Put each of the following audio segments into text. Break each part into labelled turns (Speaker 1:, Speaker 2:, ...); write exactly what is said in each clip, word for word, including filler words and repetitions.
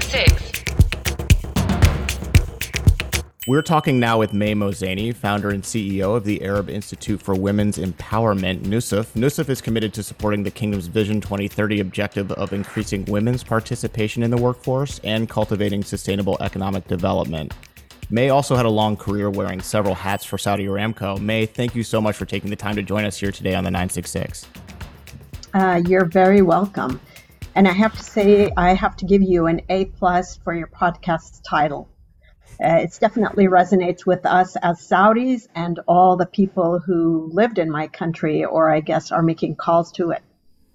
Speaker 1: six.
Speaker 2: We're talking now with May Mozani, founder and C E O of the Arab Institute for Women's Empowerment, NUSIF. NUSIF is committed to supporting the Kingdom's Vision twenty thirty objective of increasing women's participation in the workforce and cultivating sustainable economic development. May also had a long career wearing several hats for Saudi Aramco. May, thank you so much for taking the time to join us here today on the nine six six.
Speaker 3: Uh, you're very welcome. And I have to say, I have to give you an A plus for your podcast's title. Uh, it definitely resonates with us as Saudis and all the people who lived in my country, or I guess are making calls to it.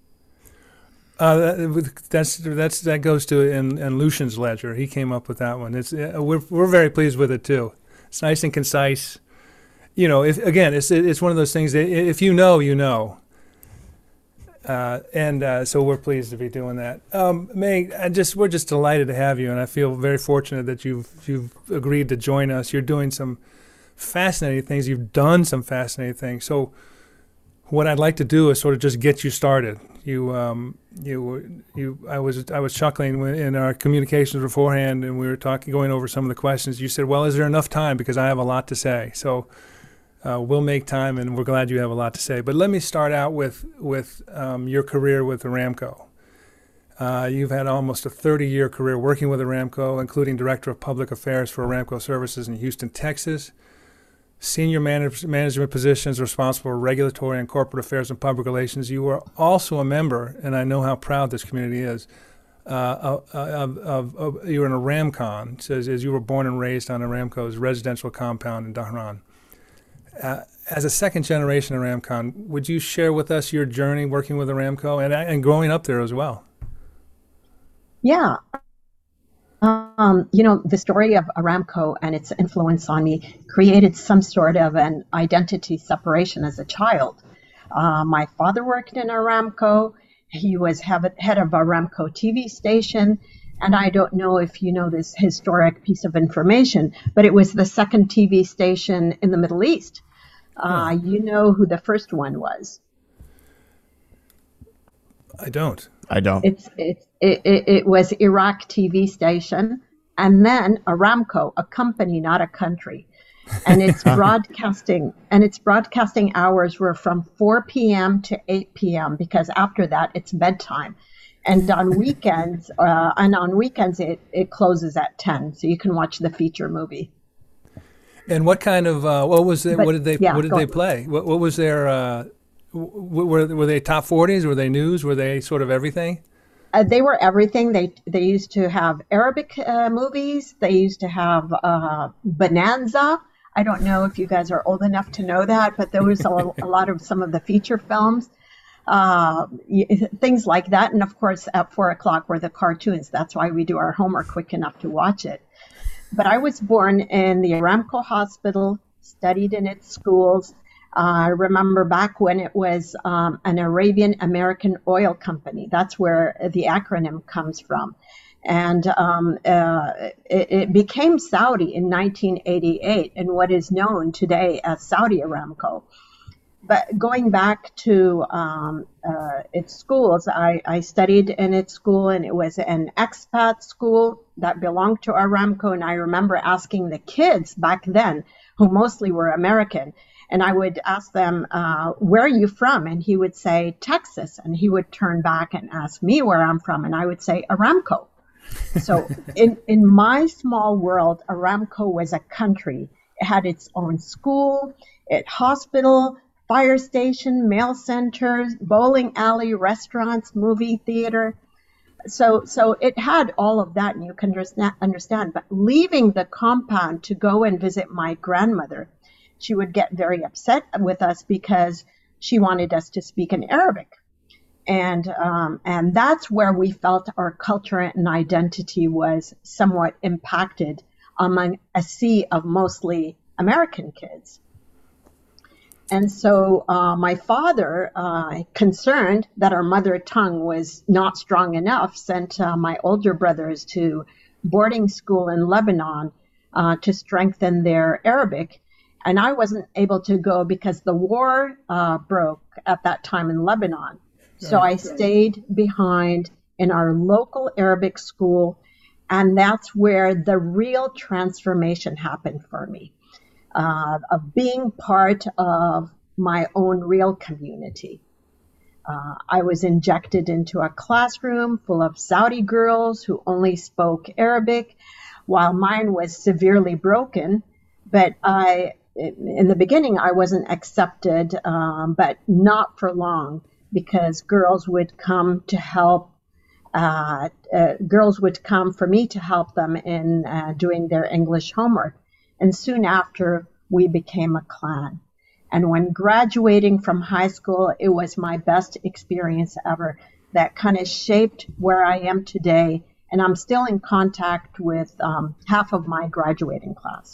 Speaker 4: Uh, that's that's that goes to in, in Lucian's ledger. He came up with that one. It's uh, we're we're very pleased with it too. It's nice and concise. You know, if again, it's it's one of those things that if you know, you know. Uh, and uh, so we're pleased to be doing that. Um, May, I just we're just delighted to have you, and I feel very fortunate that you've you've agreed to join us. You're doing some fascinating things. You've done some fascinating things. So, what I'd like to do is sort of just get you started. You um, you you I was I was chuckling in our communications beforehand, and we were talking going over some of the questions. You said, "Well, is there enough time? Because I have a lot to say." So. Uh, we'll make time, and we're glad you have a lot to say. But let me start out with with um, your career with Aramco. Uh, you've had almost a thirty-year career working with Aramco, including Director of Public Affairs for Aramco Services in Houston, Texas, senior manage- management positions responsible for regulatory and corporate affairs and public relations. You were also a member, and I know how proud this community is, uh, of, of, of, of you were in Aramcon. It says as you were born and raised on Aramco's residential compound in Dhahran. Uh, as a second-generation Aramcon, would you share with us your journey working with Aramco and, and growing up there as well?
Speaker 3: Yeah. Um, you know, the story of Aramco and its influence on me created some sort of an identity separation as a child. Uh, my father worked in Aramco. He was head of Aramco T V station. And I don't know if you know this historic piece of information, but it was the second T V station in the Middle East. Uh,
Speaker 4: hmm.
Speaker 3: You know who the first one was?
Speaker 4: I don't.
Speaker 2: I don't.
Speaker 3: It's, it's, it, it, it was Iraq T V station, and then Aramco, a company, not a country. And its broadcasting and its broadcasting hours were from four p.m. to eight p.m. because after that it's bedtime. And on weekends, uh, and on weekends it, it closes at ten, so you can watch the feature movie.
Speaker 4: And what kind of uh, what was it?
Speaker 3: But,
Speaker 4: what did they
Speaker 3: yeah,
Speaker 4: what did
Speaker 3: go
Speaker 4: they
Speaker 3: on.
Speaker 4: play? What, what was their uh, w- were were they top forties? Were they news? Were they sort of everything?
Speaker 3: Uh, they were everything. They they used to have Arabic uh, movies. They used to have uh, Bonanza. I don't know if you guys are old enough to know that, but there was a, a lot of some of the feature films. Uh, things like that. And of course, at four o'clock were the cartoons. That's why we do our homework quick enough to watch it. But I was born in the Aramco Hospital, studied in its schools. Uh, I remember back when it was um, an Arabian American Oil Company. That's where the acronym comes from. And um, uh, it, it became Saudi in nineteen eighty-eight in what is known today as Saudi Aramco. But going back to um, uh, its schools, I, I studied in its school, and it was an expat school that belonged to Aramco. And I remember asking the kids back then, who mostly were American, and I would ask them, uh, where are you from? And he would say, Texas. And he would turn back and ask me where I'm from. And I would say, Aramco. So in, in my small world, Aramco was a country. It had its own school, it hospital, fire station, mail centers, bowling alley, restaurants, movie theater. So so it had all of that, and you can understand. But leaving the compound to go and visit my grandmother, she would get very upset with us because she wanted us to speak in Arabic. And um, and that's where we felt our culture and identity was somewhat impacted among a sea of mostly American kids. And so uh, my father, uh, concerned that our mother tongue was not strong enough, sent uh, my older brothers to boarding school in Lebanon uh, to strengthen their Arabic. And I wasn't able to go because the war uh, broke at that time in Lebanon. So I stayed behind in our local Arabic school. And that's where the real transformation happened for me, uh, of being part of my own real community. Uh, I was injected into a classroom full of Saudi girls who only spoke Arabic, while mine was severely broken. But I, in the beginning, I wasn't accepted, um, but not for long, because girls would come to help. Uh, uh, girls would come for me to help them in uh, doing their English homework. And soon after, we became a clan. And when graduating from high school, it was my best experience ever. That kind of shaped where I am today. And I'm still in contact with um, half of my graduating class.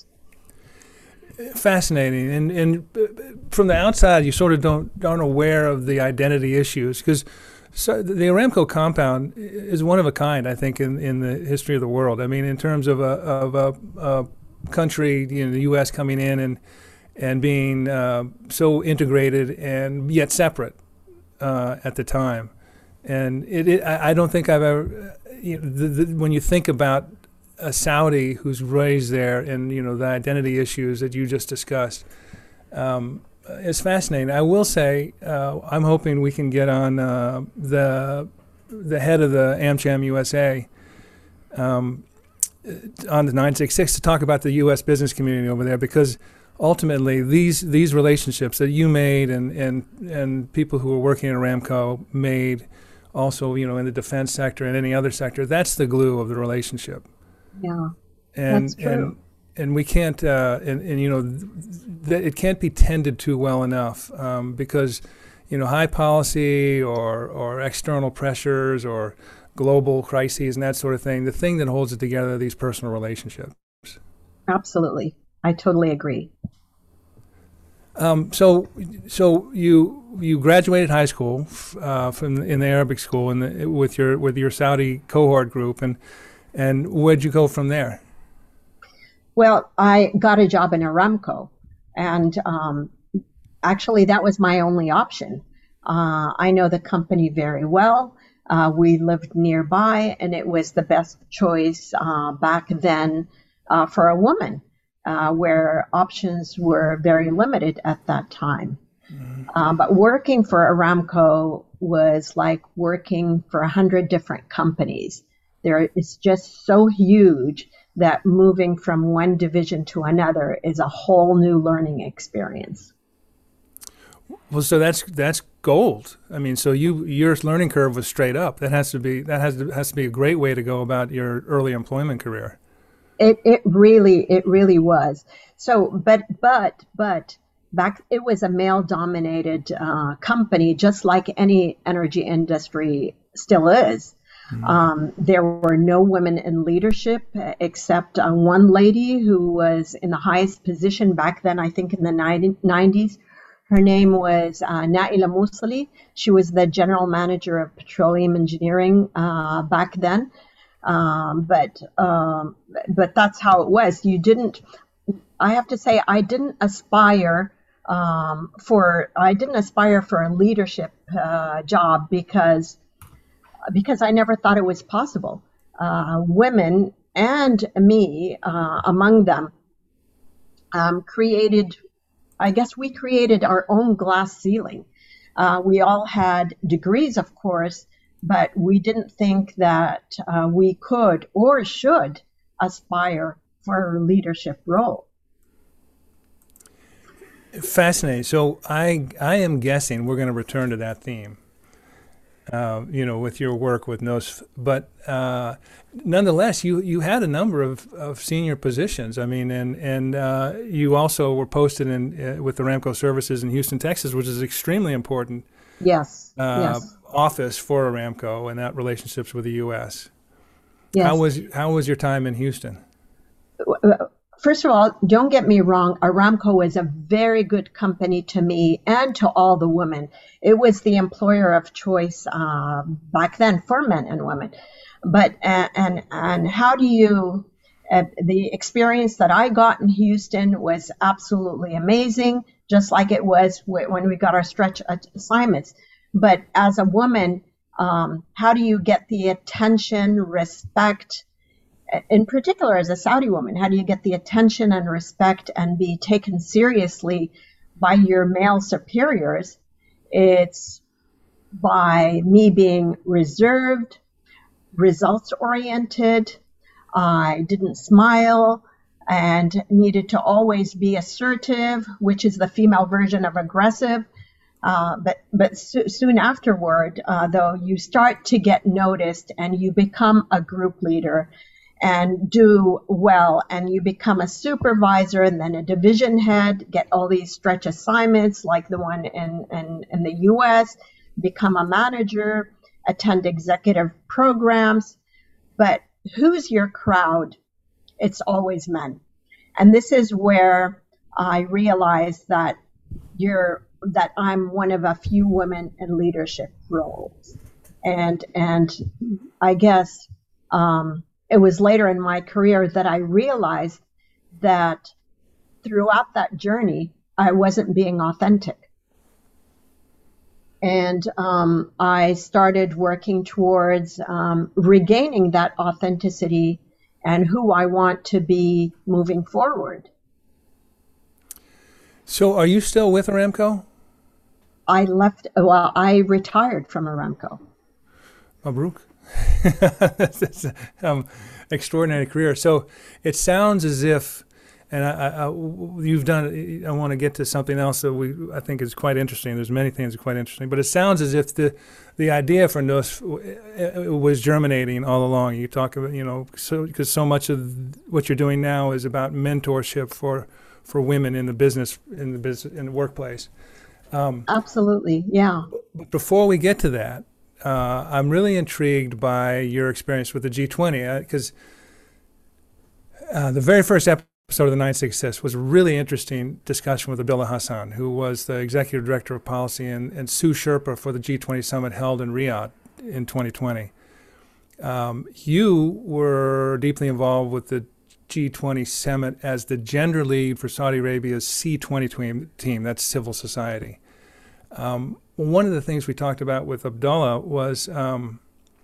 Speaker 4: Fascinating. And, and from the outside, you sort of don't aren't aware of the identity issues, because so the Aramco compound is one of a kind, I think, in, in the history of the world. I mean, in terms of a of a, a country, you know, the U S coming in and and being uh, so integrated and yet separate uh, at the time. And it, it, I don't think I've ever, you know, the, the, when you think about a Saudi who's raised there and, you know, the identity issues that you just discussed, um, it's fascinating. I will say, uh, I'm hoping we can get on uh, the the head of the AmCham U S A um, on the nine six six to talk about the U S business community over there, because ultimately these these relationships that you made and and and people who were working at Aramco made, also, you know, in the defense sector and any other sector, that's the glue of the relationship.
Speaker 3: Yeah,
Speaker 4: and
Speaker 3: that's true.
Speaker 4: and and we can't uh, and, and you know th- it can't be tended to well enough, um, because, you know, high policy or or external pressures or global crises and that sort of thing, the thing that holds it together are these personal relationships.
Speaker 3: Absolutely. I totally agree.
Speaker 4: Um, so, so you you graduated high school uh, from in the Arabic school and the, with your with your Saudi cohort group, and and where'd you go from there?
Speaker 3: Well, I got a job in Aramco, and um, actually that was my only option. Uh, I know the company very well. Uh, we lived nearby, and it was the best choice uh, back then uh, for a woman. Uh, where options were very limited at that time. Mm-hmm. Um, but working for Aramco was like working for a hundred different companies. There, it's just so huge that moving from one division to another is a whole new learning experience.
Speaker 4: Well, so that's that's gold. I mean, so you your learning curve was straight up. That has to be that has to, has to be a great way to go about your early employment career.
Speaker 3: It it really it really was. So, but but but back it was a male dominated uh, company, just like any energy industry still is. Mm-hmm. Um, there were no women in leadership except uh, one lady who was in the highest position back then. I think in the nineties, her name was uh, Naila Mousali. She was the general manager of petroleum engineering uh, back then. Um, but um, but that's how it was. You didn't. I have to say, I didn't aspire um, for. I didn't aspire for a leadership uh, job because because I never thought it was possible. Uh, women and me, uh, among them, um, created. I guess we created our own glass ceiling. Uh, we all had degrees, of course. But we didn't think that uh, we could or should aspire for a leadership role.
Speaker 4: Fascinating. So I I am guessing we're going to return to that theme, uh, you know, with your work with Nosf. But uh, nonetheless, you, you had a number of, of senior positions. I mean, and and uh, you also were posted in uh, with Aramco Services in Houston, Texas, which is extremely important.
Speaker 3: Yes.
Speaker 4: Uh,
Speaker 3: yes.
Speaker 4: Office for Aramco and that relationships with the U S.
Speaker 3: Yes.
Speaker 4: How was how was your time in Houston?
Speaker 3: First of all, don't get me wrong. Aramco was a very good company to me and to all the women. It was the employer of choice uh, back then for men and women. But uh, and and how do you? Uh, the experience that I got in Houston was absolutely amazing, just like it was w- when we got our stretch assignments. But as a woman, um, how do you get the attention, respect, in particular as a Saudi woman, how do you get the attention and respect and be taken seriously by your male superiors? It's by me being reserved, results oriented. I didn't smile and needed to always be assertive, which is the female version of aggressive. Uh, but but so, soon afterward, uh, though, you start to get noticed and you become a group leader and do well, and you become a supervisor and then a division head, get all these stretch assignments like the one in, in, in the U S, become a manager, attend executive programs. But who's your crowd? It's always men. And this is where I realized that you're that I'm one of a few women in leadership roles. And and I guess um, it was later in my career that I realized that throughout that journey, I wasn't being authentic. And um, I started working towards um, regaining that authenticity and who I want to be moving forward.
Speaker 4: So are you still with Aramco?
Speaker 3: I left, well, I retired from Aramco.
Speaker 4: Mabruk. That's an um, extraordinary career. So it sounds as if, and I, I, you've done, I want to get to something else that we I think is quite interesting. There's many things that are quite interesting, but it sounds as if the the idea for Nusf was germinating all along. You talk about, you know, so because so much of what you're doing now is about mentorship for for women in the business in the business in the workplace. Um,
Speaker 3: Absolutely, yeah.
Speaker 4: But before we get to that, uh, I'm really intrigued by your experience with the G twenty, because uh, uh, the very first episode of the Nine Six Six was a really interesting discussion with Abdullah Hassan, who was the executive director of policy and, and sous Sherpa for the G twenty summit held in Riyadh in twenty twenty. Um, you were deeply involved with the G twenty summit as the gender lead for Saudi Arabia's C twenty team, that's civil society. Um, one of the things we talked about with Abdullah was um,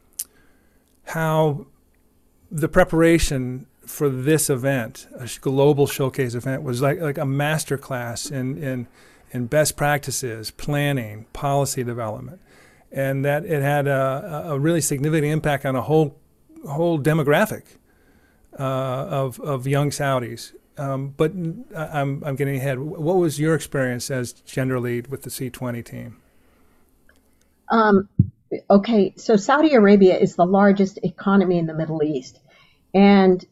Speaker 4: how the preparation for this event, a global showcase event, was like, like a master class in, in, in best practices, planning, policy development, and that it had a, a really significant impact on a whole whole demographic uh, of of young Saudis. Um, but I'm I'm getting ahead. What was your experience as gender lead with the C twenty team?
Speaker 3: Um, okay, so Saudi Arabia is the largest economy in the Middle East, and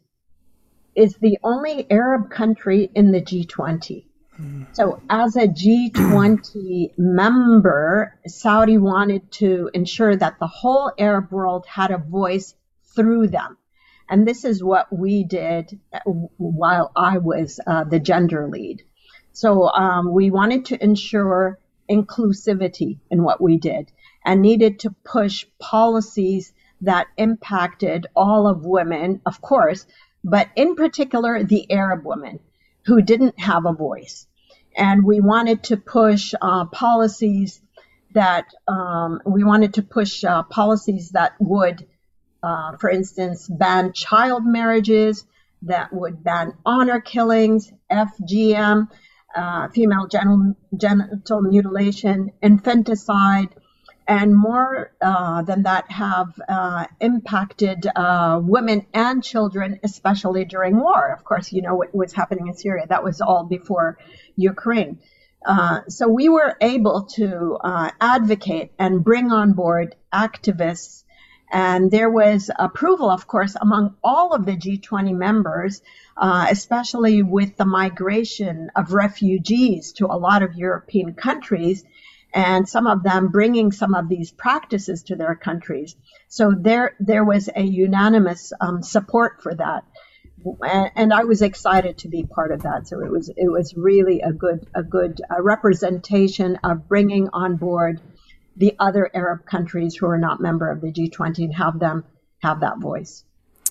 Speaker 3: is the only Arab country in the G twenty. Mm. So as a G twenty member, Saudi wanted to ensure that the whole Arab world had a voice through them. And this is what we did while I was uh, the gender lead. So um, we wanted to ensure inclusivity in what we did and needed to push policies that impacted all of women, of course, but in particular the Arab women who didn't have a voice. And we wanted to push uh, policies that um, we wanted to push uh, policies that would Uh, for instance, ban child marriages, that would ban honor killings, F G M, uh, female genital, genital mutilation, infanticide, and more uh, than that have uh, impacted uh, women and children, especially during war. Of course, you know what was happening in Syria. That was all before Ukraine. Uh, so we were able to uh, advocate and bring on board activists. And there was approval, of course, among all of the G twenty members, uh, especially with the migration of refugees to a lot of European countries, and some of them bringing some of these practices to their countries. So there, there was a unanimous um, support for that, and, and I was excited to be part of that. So it was, it was really a good, a good uh, representation of bringing on board the other Arab countries who are not member of the G twenty and have them have that voice.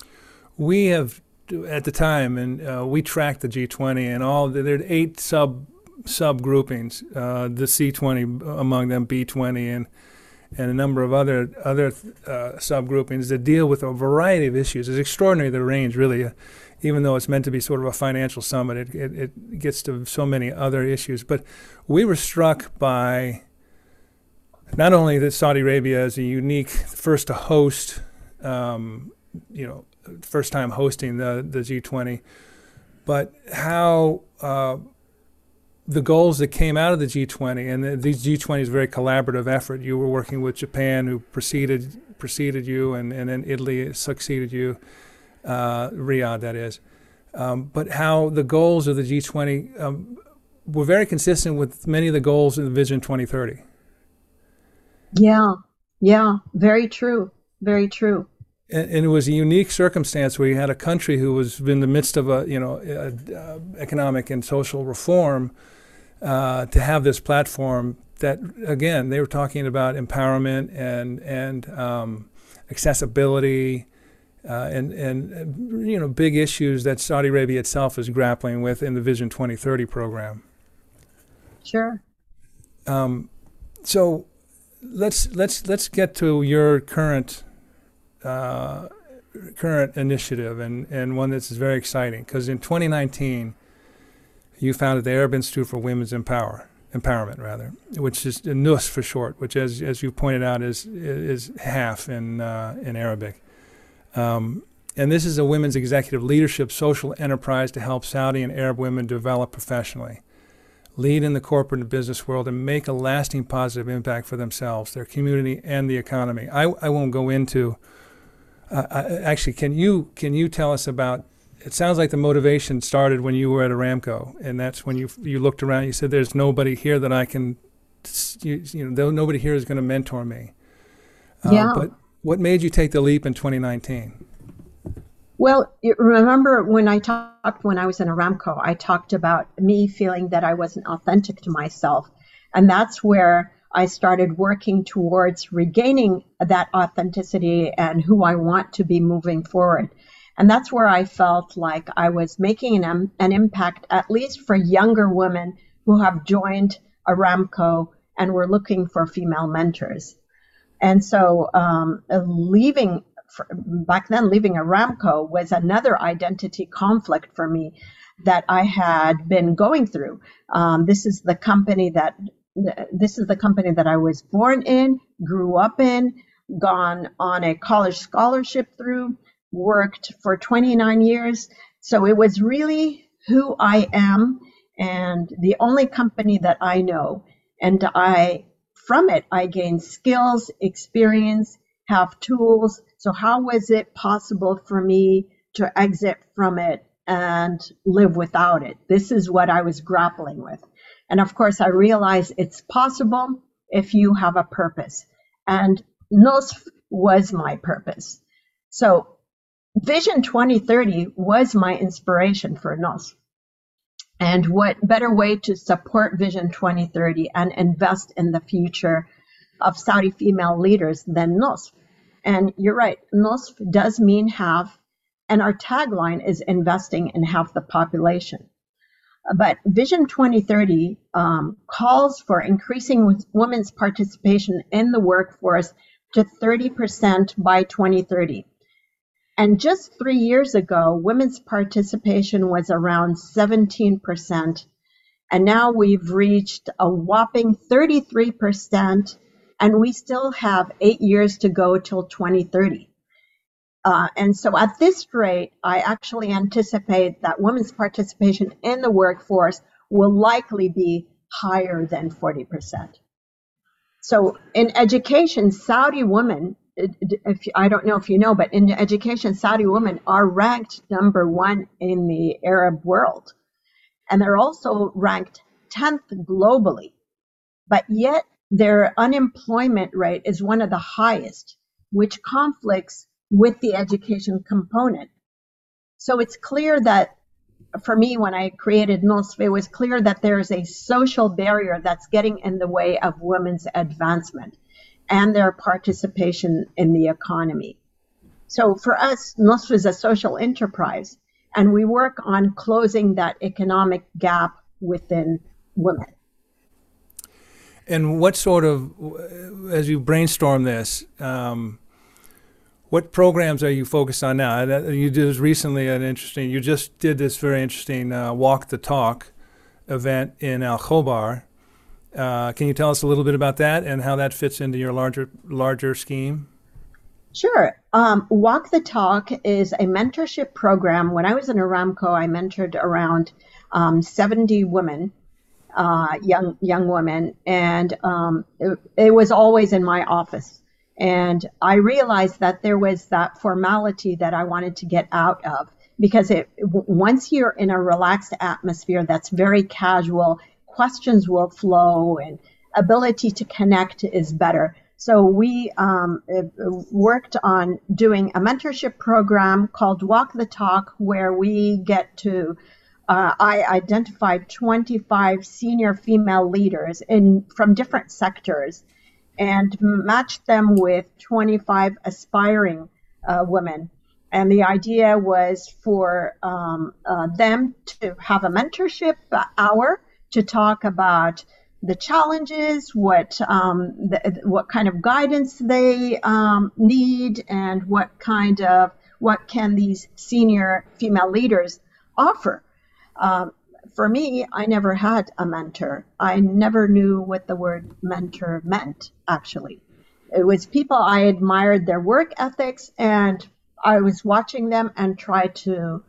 Speaker 4: We have, at the time, and uh, we tracked the G twenty and all, there are eight sub sub groupings, uh, the C twenty among them, B twenty, and and a number of other other uh, subgroupings that deal with a variety of issues. It's extraordinary, the range, really. Uh, even though it's meant to be sort of a financial summit, it, it, it gets to so many other issues. But we were struck by not only that Saudi Arabia is a unique, first to host, um, you know, first time hosting the, the G twenty, but how uh, the goals that came out of the G twenty, and the, the G twenty is a very collaborative effort. You were working with Japan, who preceded preceded you, and, and then Italy succeeded you, uh, Riyadh, that is. Um, but how the goals of the G twenty um, were very consistent with many of the goals of the Vision twenty thirty.
Speaker 3: Yeah, yeah, very true, very true.
Speaker 4: And, and it was a unique circumstance where you had a country who was in the midst of a, you know, a, a economic and social reform, uh, to have this platform that, again, they were talking about empowerment and and um, accessibility, uh, and and you know, big issues that Saudi Arabia itself is grappling with in the Vision twenty thirty program.
Speaker 3: Sure.
Speaker 4: Um, so. Let's let's let's get to your current uh, current initiative, and, and one that's very exciting, because in twenty nineteen you founded the Arab Institute for Women's Empower Empowerment, rather, which is N U S for short, which, as as you pointed out, is is half in uh, in Arabic. Um, and this is a women's executive leadership social enterprise to help Saudi and Arab women develop professionally, lead in the corporate and business world, and make a lasting positive impact for themselves, their community, and the economy. I, I won't go into, uh, I, actually, can you can you tell us about, it sounds like the motivation started when you were at Aramco, and that's when you you looked around, you said, there's nobody here that I can, you, you know, nobody here is going to mentor me. Uh,
Speaker 3: yeah.
Speaker 4: But what made you take the leap in twenty nineteen?
Speaker 3: Well, you remember when I talked, when I was in Aramco, I talked about me feeling that I wasn't authentic to myself. And that's where I started working towards regaining that authenticity and who I want to be moving forward. And that's where I felt like I was making an, an impact, at least for younger women who have joined Aramco and were looking for female mentors. And so um, leaving back then, leaving Aramco was another identity conflict for me that I had been going through. Um, this is the company that this is the company that I was born in, grew up in, gone on a college scholarship through, worked for twenty-nine years. So it was really who I am, and the only company that I know. And I, from it, I gained skills, experience, have tools. So how was it possible for me to exit from it and live without it? This is what I was grappling with. And of course, I realized it's possible if you have a purpose. And N U S F was my purpose. So Vision twenty thirty was my inspiration for N U S F. And what better way to support Vision twenty thirty and invest in the future of Saudi female leaders than N U S F? And you're right, N U S F does mean half, and our tagline is investing in half the population. But Vision twenty thirty um, calls for increasing women's participation in the workforce to thirty percent by twenty thirty. And just three years ago, women's participation was around seventeen percent. And now we've reached a whopping thirty-three percent. And we still have eight years to go till twenty thirty. Uh, and so at this rate, I actually anticipate that women's participation in the workforce will likely be higher than forty percent. So in education, Saudi women, if I don't know if you know, but in education, Saudi women are ranked number one in the Arab world. And they're also ranked tenth globally. But yet, their unemployment rate is one of the highest, which conflicts with the education component. So it's clear that, for me, when I created N U S F, it was clear that there's a social barrier that's getting in the way of women's advancement and their participation in the economy. So for us, N U S F is a social enterprise, and we work on closing that economic gap within women.
Speaker 4: And what sort of, as you brainstorm this, um, what programs are you focused on now? You did recently an interesting, you just did this very interesting uh, Walk the Talk event in Al Khobar. Uh, can you tell us a little bit about that and how that fits into your larger larger scheme?
Speaker 3: Sure. Um, Walk the Talk is a mentorship program. When I was in Aramco, I mentored around um, seventy women, uh, young young women, and um, it, it was always in my office. And I realized that there was that formality that I wanted to get out of, because it, once you're in a relaxed atmosphere that's very casual, questions will flow and ability to connect is better. So we um, worked on doing a mentorship program called Walk the Talk, where we get to, uh, I identified twenty-five senior female leaders in from different sectors and matched them with twenty-five aspiring uh, women. And the idea was for um, uh, them to have a mentorship hour to talk about the challenges, what um, the, what kind of guidance they um, need, and what kind of what can these senior female leaders offer. Um, for me, I never had a mentor. I never knew what the word mentor meant. Actually, it was people I admired their work ethics, and I was watching them and tried to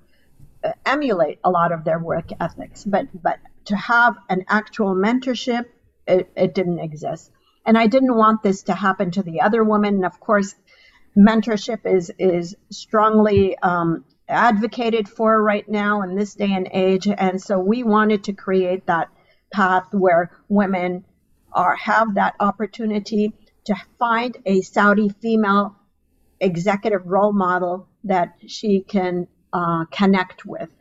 Speaker 3: emulate a lot of their work ethics, but but to have an actual mentorship, it, it didn't exist. And I didn't want this to happen to the other women. And of course, mentorship is is strongly um, advocated for right now in this day and age. And so we wanted to create that path where women are have that opportunity to find a Saudi female executive role model that she can uh, connect with.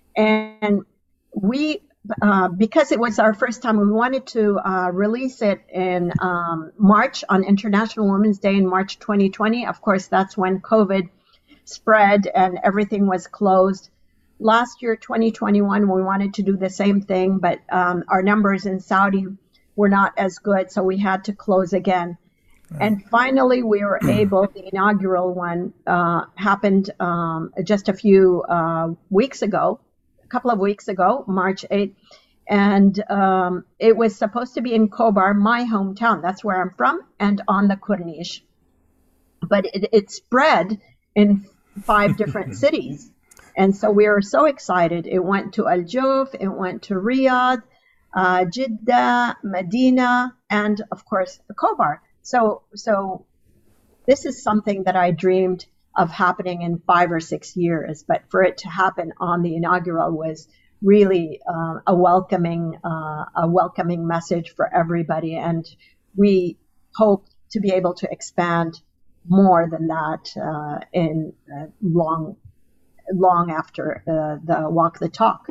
Speaker 3: And we, uh, because it was our first time, we wanted to uh, release it in um, March, on International Women's Day in March twenty twenty. Of course, that's when COVID spread and everything was closed. Last year, twenty twenty-one, we wanted to do the same thing, but um, our numbers in Saudi were not as good, so we had to close again. And finally, we were able, the inaugural one uh, happened um, just a few uh, weeks ago, a couple of weeks ago, March eighth. And um, it was supposed to be in Khobar, my hometown. That's where I'm from, and on the Corniche. But it, it spread in five different cities. And so we were so excited. It went to Al Jouf, it went to Riyadh, uh, Jeddah, Medina, and of course, the Khobar. So, so this is something that I dreamed of happening in five or six years, but for it to happen on the inaugural was really uh, a welcoming, uh, a welcoming message for everybody. And we hope to be able to expand more than that uh, in uh, long, long after uh, the Walk the Talk.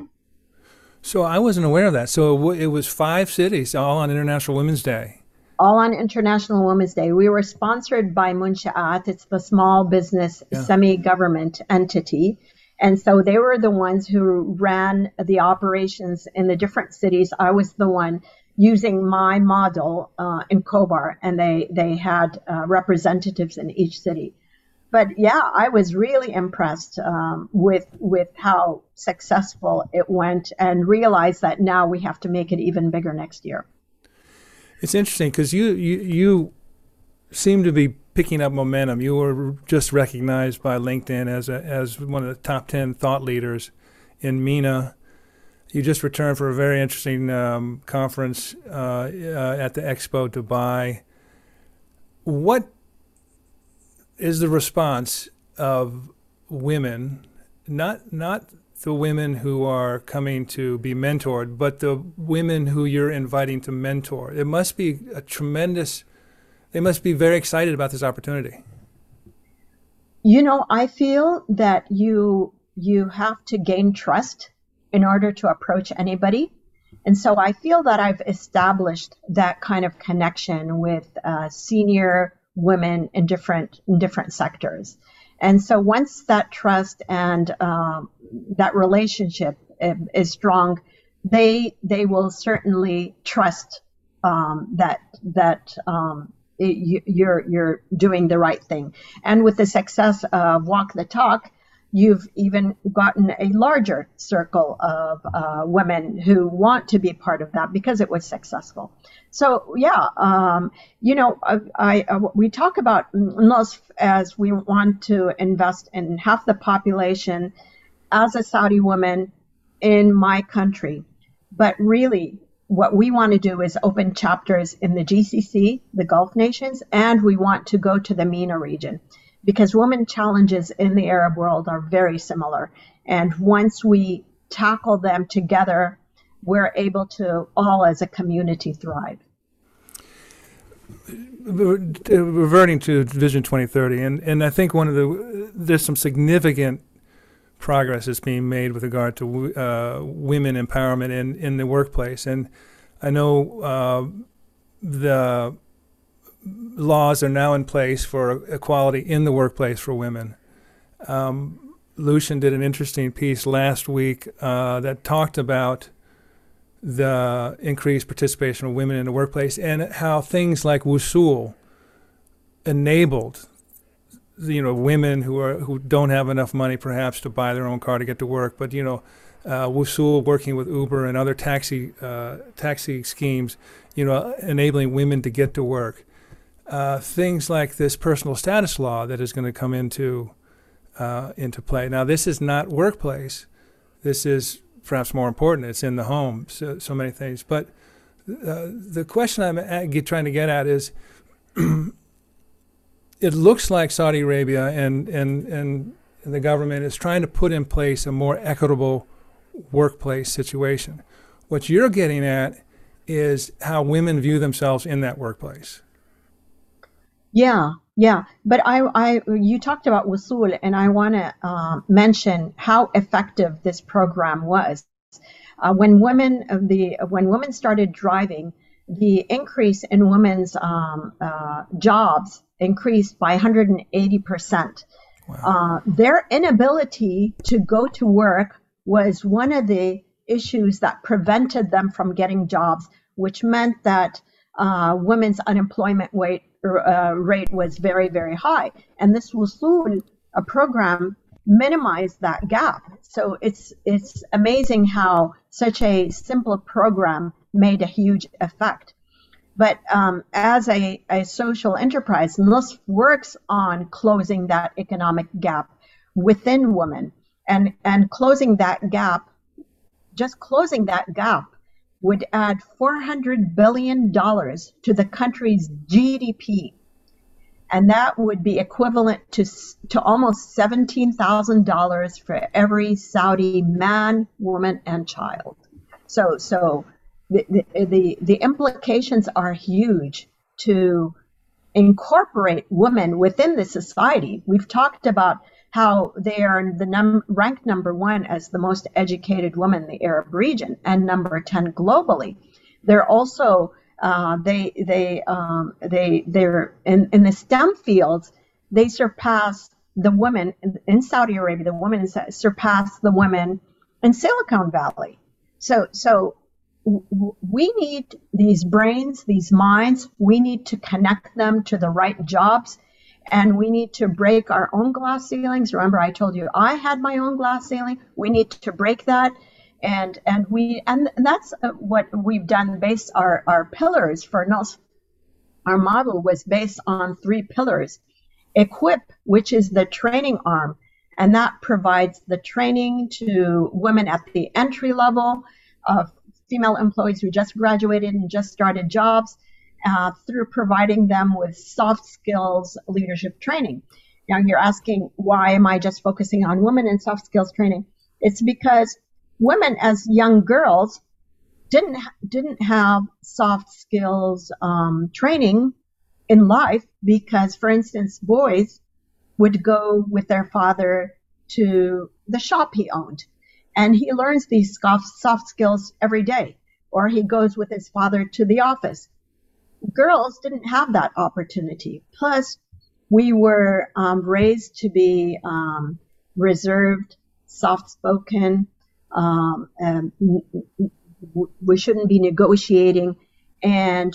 Speaker 4: So I wasn't aware of that. So it, w- it was five cities all on International Women's Day.
Speaker 3: All on International Women's Day. We were sponsored by Munshaat. It's the small business yeah. semi-government entity. And so they were the ones who ran the operations in the different cities. I was the one using my model uh, in Khobar, and they, they had uh, representatives in each city. But yeah, I was really impressed um, with with how successful it went, and realized that now we have to make it even bigger next year.
Speaker 4: It's interesting because you, you you seem to be picking up momentum. You were just recognized by LinkedIn as a, as one of the top ten thought leaders in MENA. You just returned for a very interesting um, conference uh, uh, at the Expo Dubai. What is the response of women, not not the women who are coming to be mentored, but the women who you're inviting to mentor? It must be a tremendous, they must be very excited about this opportunity.
Speaker 3: You know, I feel that you you have to gain trust in order to approach anybody. And so I feel that I've established that kind of connection with uh, senior women in different in different sectors. And so once that trust and um, that relationship is strong, they they will certainly trust um, that that um, you, you're you're doing the right thing. And with the success of Walk the Talk, you've even gotten a larger circle of uh, women who want to be part of that because it was successful. So yeah, um, you know, I, I, I we talk about N O S F as we want to invest in half the population as a Saudi woman in my country, but really what we want to do is open chapters in the G C C, the Gulf nations, and we want to go to the MENA region, because women challenges in the Arab world are very similar. And once we tackle them together, we're able to all as a community thrive.
Speaker 4: Reverting to Vision twenty thirty, and, and I think one of the, there's some significant progress that's being made with regard to uh, women empowerment in, in the workplace. And I know uh, the laws are now in place for equality in the workplace for women. Um, Lucian did an interesting piece last week uh, that talked about the increased participation of women in the workplace and how things like WUSUL enabled, you know, women who are who don't have enough money perhaps to buy their own car to get to work, but you know, uh, WUSUL working with Uber and other taxi uh, taxi schemes, you know, enabling women to get to work. Uh, things like this personal status law that is going to come into uh, into play. Now, this is not workplace. This is perhaps more important. It's in the home. So, so many things. But uh, the question I'm at, get, trying to get at is, it looks like Saudi Arabia and, and and and the government is trying to put in place a more equitable workplace situation. What you're getting at is how women view themselves in that workplace.
Speaker 3: Yeah, yeah. But I, I, you talked about WUSUL, and I want to uh, mention how effective this program was. Uh, when women, the when women started driving, the increase in women's um, uh, jobs increased by one hundred eighty percent. Wow. Uh, their inability to go to work was one of the issues that prevented them from getting jobs, which meant that uh, women's unemployment rate, uh, rate was very, very high. And this WUSUL, a program, minimized that gap. So it's it's amazing how such a simple program made a huge effect. But um, as a, a social enterprise, N O S F works on closing that economic gap within women. And, and closing that gap, just closing that gap, would add four hundred billion dollars to the country's G D P. And that would be equivalent to, to almost seventeen thousand dollars for every Saudi man, woman, and child. So, so the, the, the, the implications are huge to incorporate women within the society. We've talked about how they are the num- ranked number one as the most educated women in the Arab region and number ten globally. They're also uh, they they um, they they're in, in the STEM fields. They surpass the women in, in Saudi Arabia. The women surpass the women in Silicon Valley. So so w- we need these brains, these minds. We need to connect them to the right jobs. And we need to break our own glass ceilings. Remember, I told you I had my own glass ceiling. We need to break that, and and we and that's what we've done. Based our our pillars for N O S F, our model was based on three pillars: Equip, which is the training arm, and that provides the training to women at the entry level, of female employees who just graduated and just started jobs. Uh, through providing them with soft skills leadership training. Now you're asking, why am I just focusing on women and soft skills training? It's because women as young girls didn't ha- didn't have soft skills um, training in life because, for instance, boys would go with their father to the shop he owned, and he learns these soft, soft skills every day, or he goes with his father to the office. Girls didn't have that opportunity. Plus, we were um, raised to be um, reserved, soft-spoken. Um, and we shouldn't be negotiating. And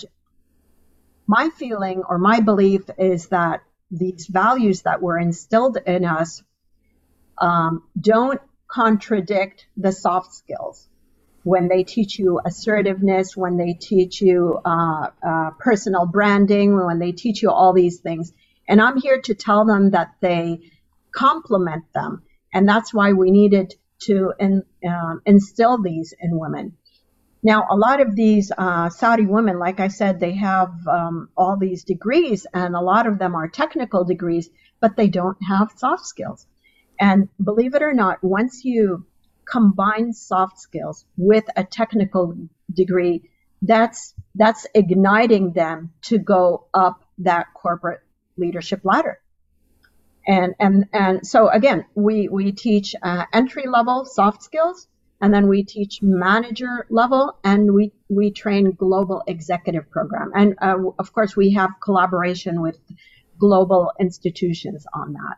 Speaker 3: my feeling or my belief is that these values that were instilled in us um, don't contradict the soft skills. When they teach you assertiveness, when they teach you uh, uh, personal branding, when they teach you all these things. And I'm here to tell them that they complement them. And that's why we needed to in, um, instill these in women. Now, a lot of these uh, Saudi women, like I said, they have um, all these degrees, and a lot of them are technical degrees, but they don't have soft skills. And believe it or not, once you combine soft skills with a technical degree, that's that's igniting them to go up that corporate leadership ladder. And and and so again, we we teach uh, entry level soft skills, and then we teach manager level, and we we train global executive program. And uh, of course, we have collaboration with global institutions on that.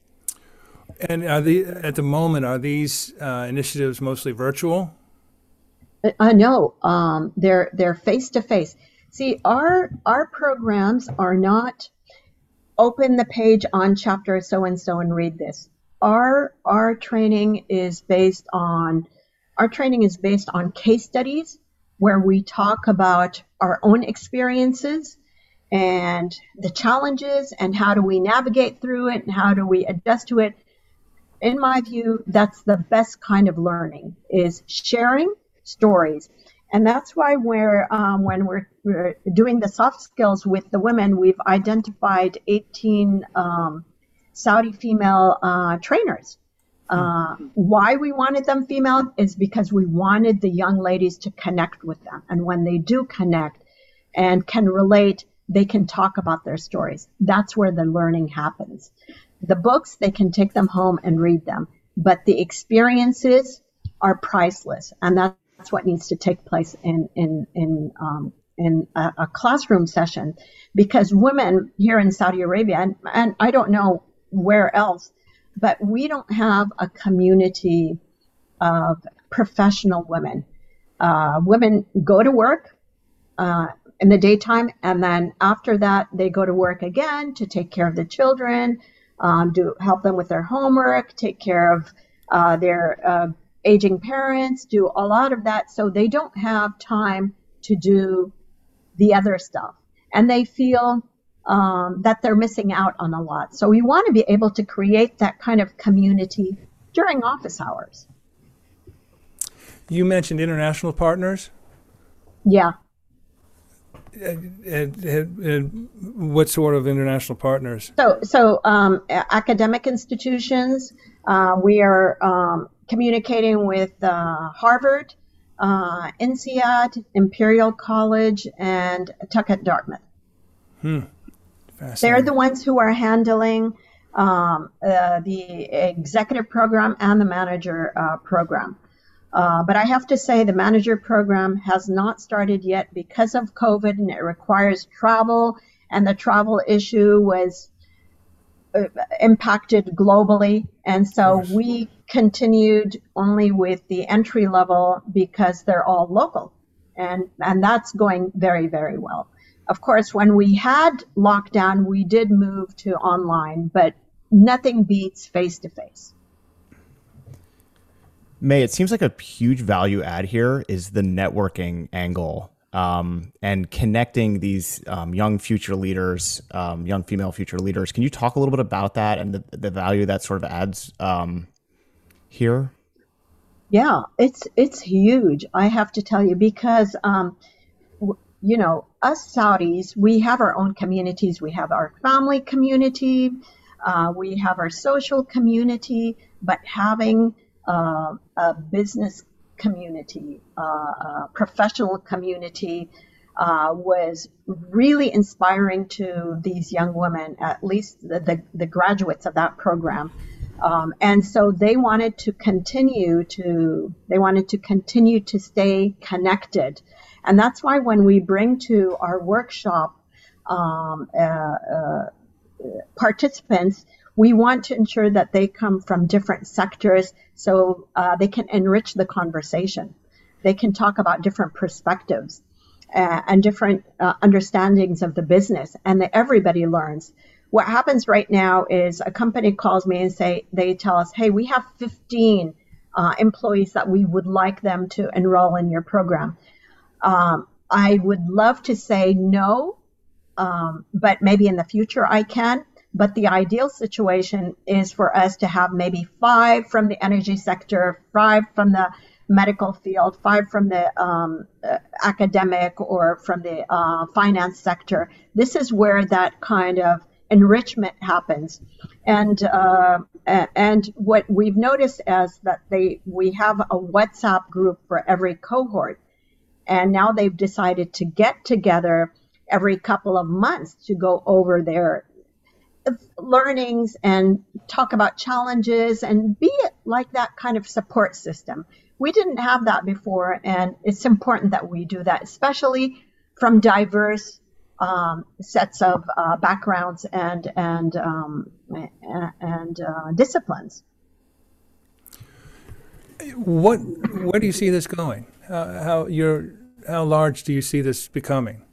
Speaker 4: And are the at the moment are these uh, initiatives mostly virtual?
Speaker 3: Uh, no, um, they're they're face to face. See, our our programs are not open the page on chapter so and so and read this. Our our training is based on our training is based on case studies where we talk about our own experiences and the challenges and how do we navigate through it and how do we adjust to it. In my view, that's the best kind of learning, is sharing stories. And that's why we're, um, when we're, we're doing the soft skills with the women, we've identified eighteen um, Saudi female uh, trainers. Uh, why we wanted them female is because we wanted the young ladies to connect with them. And when they do connect and can relate, they can talk about their stories. That's where the learning happens. The books, they can take them home and read them, but the experiences are priceless, and that's what needs to take place in in in um, in a, a classroom session, because women here in Saudi Arabia, and, and I don't know where else, but we don't have a community of professional women. Uh, women go to work uh, in the daytime, and then after that, they go to work again to take care of the children. Um, do help them with their homework, take care of uh, their uh, aging parents, do a lot of that. So they don't have time to do the other stuff. And they feel um, that they're missing out on a lot. So we want to be able to create that kind of community during office hours.
Speaker 4: You mentioned international partners.
Speaker 3: Yeah.
Speaker 4: And, and, and what sort of international partners?
Speaker 3: So, so um, academic institutions. Uh, we are um, communicating with uh, Harvard, uh, INSEAD, Imperial College, and Tuck at Dartmouth.
Speaker 4: Hmm.
Speaker 3: They're the ones who are handling um, uh, the executive program and the manager uh, program. Uh, but I have to say the manager program has not started yet because of COVID, and it requires travel, and the travel issue was uh, impacted globally. And so we continued only with the entry level because they're all local, and, and that's going very, very well. Of course, when we had lockdown, we did move to online, but nothing beats face-to-face.
Speaker 2: May, it seems like a huge value add here is the networking angle um, and connecting these um, young future leaders, um, young female future leaders. Can you talk a little bit about that and the, the value that sort of adds um, here?
Speaker 3: Yeah, it's it's huge, I have to tell you, because, um, w- you know, us Saudis, we have our own communities. We have our family community. Uh, we have our social community, but having Uh, a business community, uh, a professional community uh, was really inspiring to these young women, at least the, the, the graduates of that program. Um, and so they wanted to continue to, they wanted to continue to stay connected. And that's why when we bring to our workshop um, uh, uh, participants, we want to ensure that they come from different sectors so uh, they can enrich the conversation. They can talk about different perspectives. uh, and different uh, understandings of the business, and that everybody learns. What happens right now is a company calls me and say, they tell us, hey, we have fifteen uh, employees that we would like them to enroll in your program. Um, I would love to say no, um, but maybe in the future I can. But the ideal situation is for us to have maybe five from the energy sector, five from the medical field, five from the um, uh, academic or from the uh, finance sector. This is where that kind of enrichment happens. And uh, and what we've noticed is that they we have a WhatsApp group for every cohort. And now they've decided to get together every couple of months to go over their learnings and talk about challenges and be like that kind of support system. We didn't have that before, and it's important that we do that, especially from diverse um, sets of uh, backgrounds and and um, and uh, disciplines.
Speaker 4: What where do you see this going? Uh, how you're how large do you see this becoming?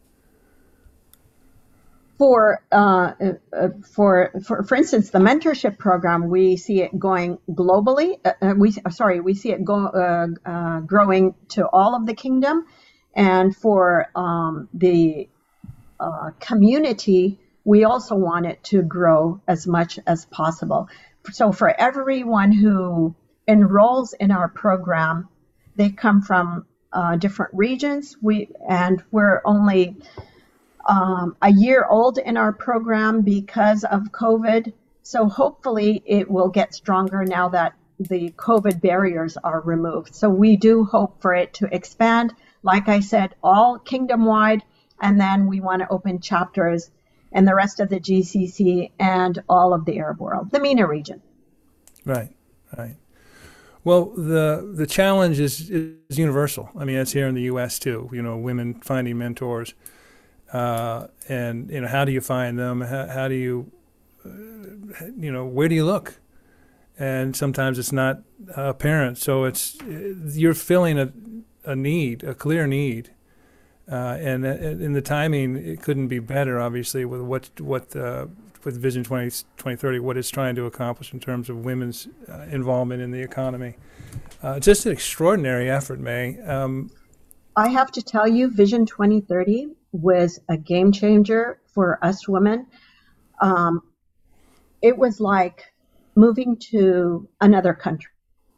Speaker 3: For, uh, uh, for for for instance, the mentorship program, we see it going globally. Uh, we sorry, we see it go uh, uh, growing to all of the kingdom, and for um, the uh, community, we also want it to grow as much as possible. So for everyone who enrolls in our program, they come from uh, different regions. We and we're only Um, a year old in our program because of COVID. So hopefully it will get stronger now that the COVID barriers are removed. So we do hope for it to expand, like I said, all kingdom-wide, and then we want to open chapters in the rest of the G C C and all of the Arab world, the MENA region.
Speaker 4: Right, right. Well, the the challenge is, is universal. I mean, it's here in the U S too, you know, women finding mentors. Uh, and, you know, how do you find them? How, how do you, uh, you know, where do you look? And sometimes it's not uh, apparent. So it's, you're filling a, a need, a clear need. Uh, and in the timing, it couldn't be better, obviously, with what, what, uh, with Vision twenty thirty, what it's trying to accomplish in terms of women's uh, involvement in the economy. Uh, just an extraordinary effort, May. Um,
Speaker 3: I have to tell you, Vision twenty thirty was a game changer for us women. Um, it was like moving to another country.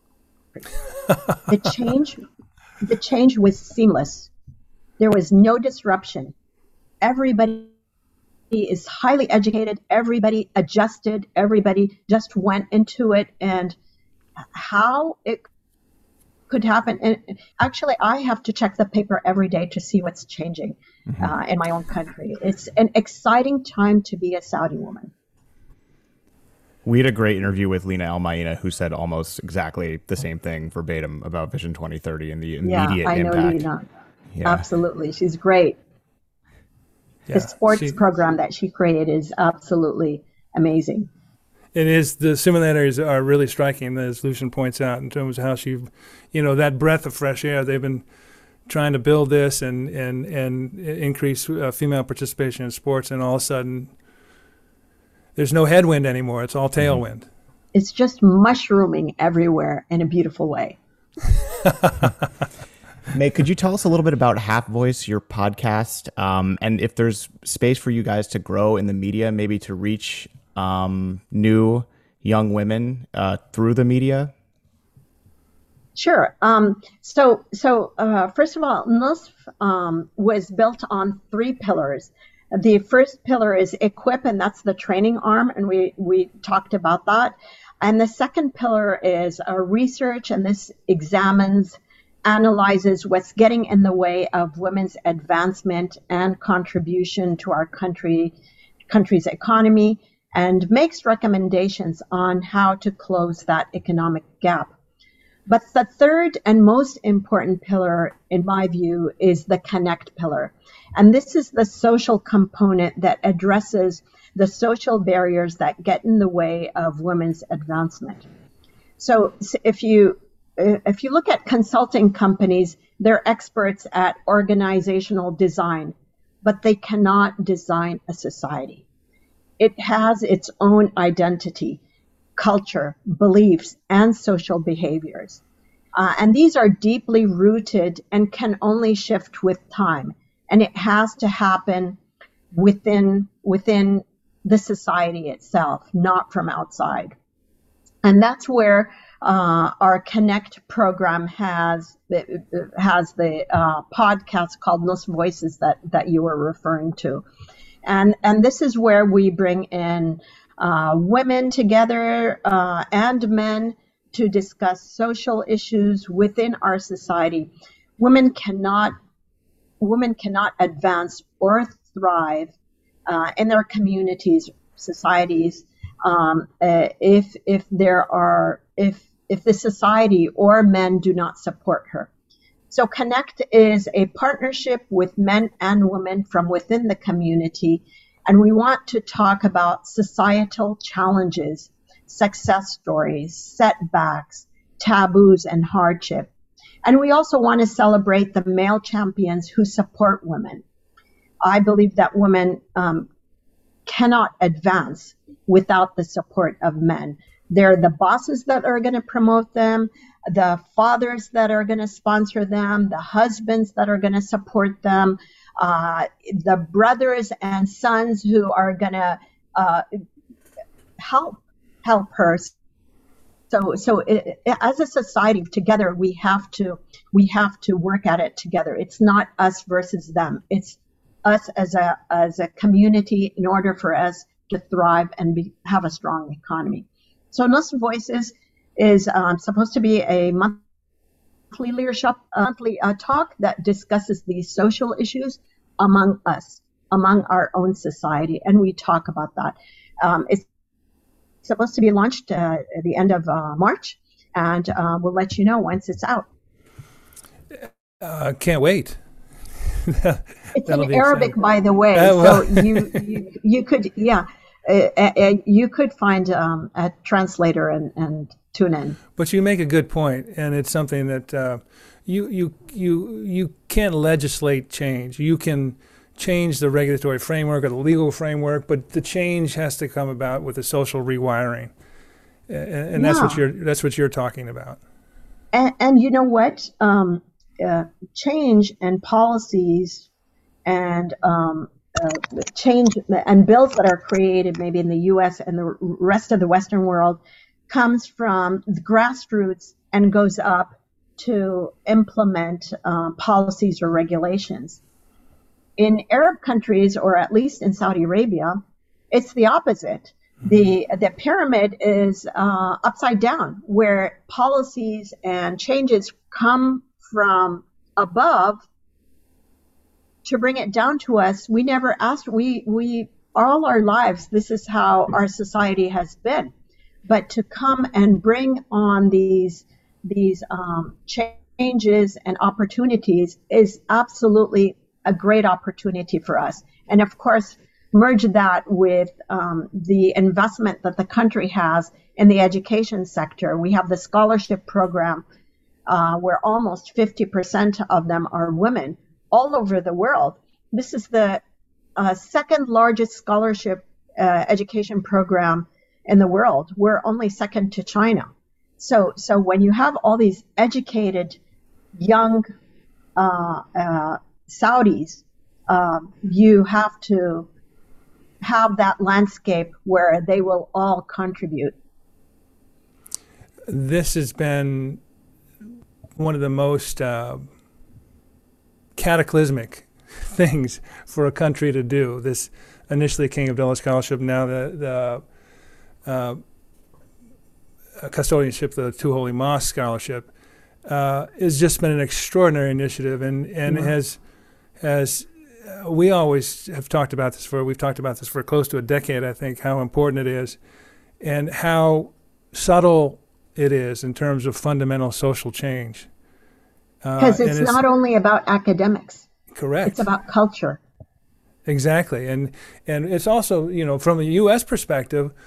Speaker 3: The change, the change was seamless. There was no disruption. Everybody is highly educated. Everybody adjusted. Everybody just went into it, and how it could happen. And actually, I have to check the paper every day to see what's changing mm-hmm. uh, in my own country. It's an exciting time to be a Saudi woman.
Speaker 2: We had a great interview with Lina Al-Maina, who said almost exactly the same thing verbatim about Vision twenty thirty and the immediate
Speaker 3: yeah, I know
Speaker 2: impact.
Speaker 3: Lina.
Speaker 2: Yeah.
Speaker 3: Absolutely. She's great.
Speaker 4: Yeah,
Speaker 3: the sports
Speaker 4: she,
Speaker 3: program that she created is absolutely amazing.
Speaker 4: It is. The similarities are really striking, as Lucian points out, in terms of how she, you know, that breath of fresh air. They've been trying to build this and and and increase uh, female participation in sports, and all of a sudden, there's no headwind anymore. It's all tailwind.
Speaker 3: It's just mushrooming everywhere in a beautiful way.
Speaker 2: May, could you tell us a little bit about Half Voice, your podcast, um, and if there's space for you guys to grow in the media, maybe to reach um, new young women uh, through the media?
Speaker 3: Sure. Um, so, so uh, first of all, Nusf um, was built on three pillars. The first pillar is equip, and that's the training arm, and we, we talked about that. And the second pillar is uh, research, and this examines, analyzes what's getting in the way of women's advancement and contribution to our country, country's economy, and makes recommendations on how to close that economic gap. But the third and most important pillar, in my view, is the connect pillar. And this is the social component that addresses the social barriers that get in the way of women's advancement. So if you if you look at consulting companies, they're experts at organizational design, but they cannot design a society. It has its own identity, culture, beliefs, and social behaviors. Uh, and these are deeply rooted and can only shift with time. And it has to happen within, within the society itself, not from outside. And that's where uh, our Connect program has has the uh, podcast called Nos Voices that, that you were referring to. And, and this is where we bring in uh, women together uh, and men to discuss social issues within our society. Women cannot women cannot advance or thrive uh, in their communities, societies, um, uh, if if there are if if the society or men do not support her. So Connect is a partnership with men and women from within the community, and we want to talk about societal challenges, success stories, setbacks, taboos, and hardship. And we also want to celebrate the male champions who support women. I believe that women um, cannot advance without the support of men. They're the bosses that are going to promote them, the fathers that are going to sponsor them, the husbands that are going to support them, uh, the brothers and sons who are going to uh, help help her. So, so it, it, as a society together, we have to we have to work at it together. It's not us versus them. It's us as a as a community in order for us to thrive and be, have a strong economy. So, Nos Voices is um, supposed to be a monthly leadership uh, monthly uh, talk that discusses these social issues among us, among our own society, and we talk about that. Um, it's supposed to be launched uh, at the end of uh, March, and uh, we'll let you know once it's out.
Speaker 4: Uh, can't wait.
Speaker 3: It's in Arabic, exciting. By the way, uh, well. so you, you you could yeah uh, uh, you could find um, a translator and, and tune in.
Speaker 4: But you make a good point, and it's something that uh, you you you you can't legislate change. You can change the regulatory framework or the legal framework, but the change has to come about with a social rewiring, and, and yeah. that's what you're that's what you're talking about.
Speaker 3: And, and you know what, um, uh, change and policies and um, uh, change and bills that are created maybe in the U S and the rest of the Western world comes from the grassroots and goes up to implement uh, policies or regulations. In Arab countries, or at least in Saudi Arabia, it's the opposite. The the pyramid is uh, upside down, where policies and changes come from above to bring it down to us. We never asked. We we all our lives, this is how our society has been. But to come and bring on these these um, changes and opportunities is absolutely a great opportunity for us. And of course, merge that with um, the investment that the country has in the education sector. We have the scholarship program uh, where almost fifty percent of them are women all over the world. This is the uh, second largest scholarship uh, education program in the world. We're only second to China. So, so when you have all these educated young uh, uh, Saudis, um, you have to have that landscape where they will all contribute.
Speaker 4: This has been one of the most uh, cataclysmic things for a country to do. This initially King Abdullah Scholarship, now the, the uh, custodianship, the Two Holy Mosques Scholarship, uh, has just been an extraordinary initiative, and, and mm-hmm. has As uh, we always have talked about this for, we've talked about this for close to a decade, I think, how important it is and how subtle it is in terms of fundamental social change.
Speaker 3: Because uh, it's, it's not only about academics.
Speaker 4: Correct.
Speaker 3: It's about culture.
Speaker 4: Exactly. And and it's also, you know, from a U S perspective,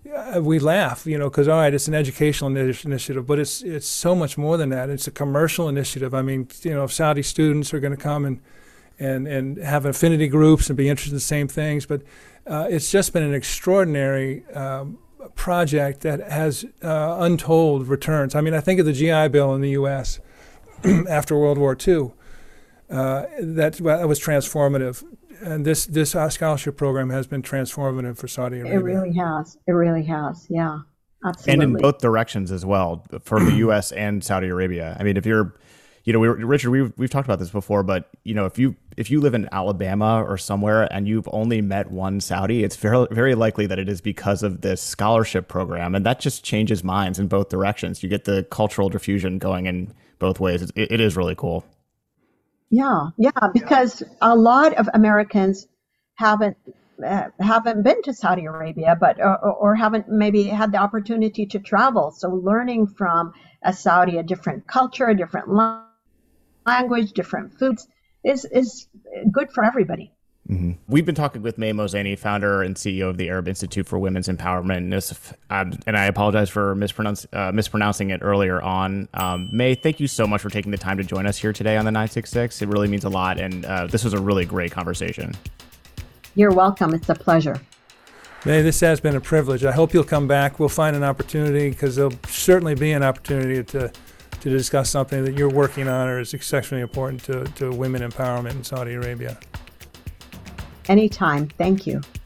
Speaker 4: uh, we laugh, you know, because all right, it's an educational initi- initiative, but it's it's so much more than that. It's a commercial initiative. I mean, you know, if Saudi students are going to come and and and have affinity groups and be interested in the same things, but uh, it's just been an extraordinary um, project that has uh, untold returns. I mean, I think of the G I Bill in the U S after World War Two. Uh, that, that was transformative. And this this uh, scholarship program has been transformative for Saudi Arabia.
Speaker 3: It really has. It really has. Yeah, absolutely.
Speaker 2: And in both directions as well, for the U S and Saudi Arabia. I mean, if you're, you know, we were, Richard, we've we've talked about this before, but you know, if you if you live in Alabama or somewhere and you've only met one Saudi, it's very very likely that it is because of this scholarship program, and that just changes minds in both directions. You get the cultural diffusion going in both ways. It, it is really cool.
Speaker 3: Yeah, yeah, because a lot of Americans haven't uh, haven't been to Saudi Arabia, but or, or haven't maybe had the opportunity to travel. So learning from a Saudi, a different culture, a different la- language, different foods is is good for everybody.
Speaker 2: Mm-hmm. We've been talking with May Mozani, founder and C E O of the Arab Institute for Women's Empowerment, NUSF, um, and I apologize for mispronounce, uh, mispronouncing it earlier on. Um, May, thank you so much for taking the time to join us here today on the nine six six. It really means a lot, and uh, this was a really great conversation.
Speaker 3: You're welcome. It's a pleasure.
Speaker 4: May, this has been a privilege. I hope you'll come back. We'll find an opportunity, because there'll certainly be an opportunity to to discuss something that you're working on or is exceptionally important to, to women empowerment in Saudi Arabia.
Speaker 3: Anytime. Thank you.